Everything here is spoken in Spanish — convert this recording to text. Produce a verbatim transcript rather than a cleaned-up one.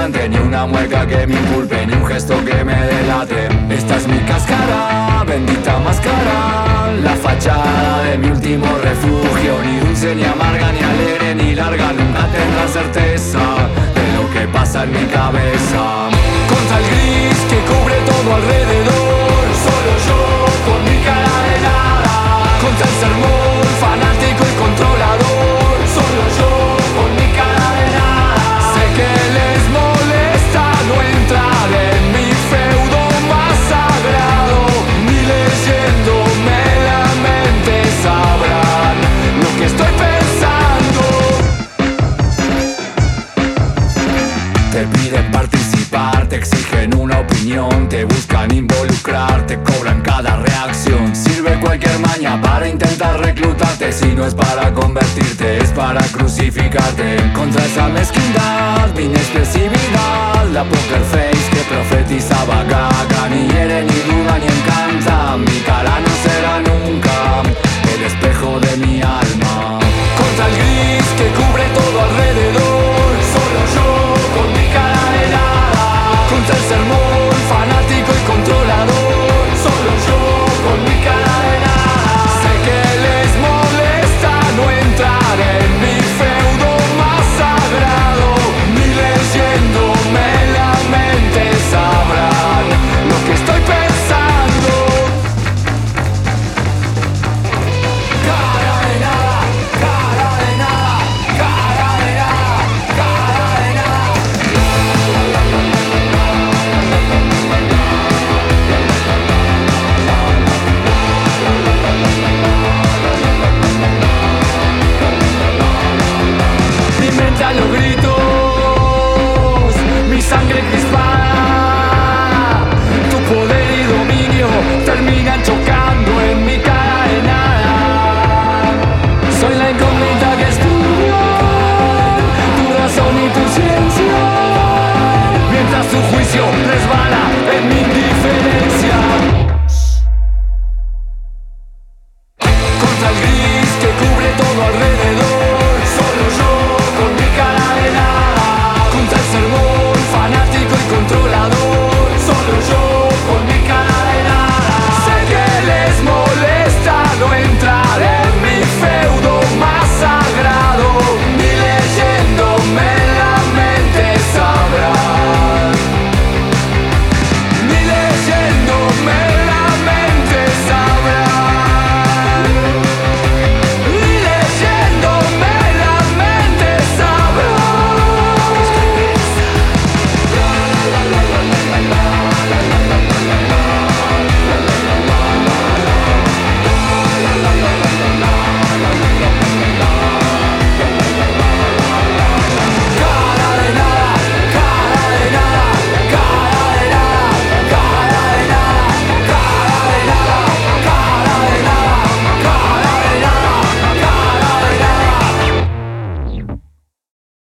instante, ni una mueca que me inculpe, ni un gesto que me delate. Esta es mi cáscara, bendita máscara, la fachada de mi último refugio. Ni dulce, ni amarga, ni alegre, ni larga, nunca tendrá certeza de lo que pasa en mi cabeza. Contra el gris que cubre todo alrededor, solo yo con mi cara de nada. Contra el sermón fanático y controlador, solo yo con mi cara de nada. Sé que les molesta no entrar en mi feudo más sagrado, ni leyéndome la mente sabrán lo que estoy pensando. Te piden participar, te exigen una opinión, te buscan involucrar, te cobran cada reacción. Sirve cualquier maña para intentar reclutarte. Si no es para convertirte, es para crucificarte. Contra esa mezquindad, mi inexpresividad, la poker face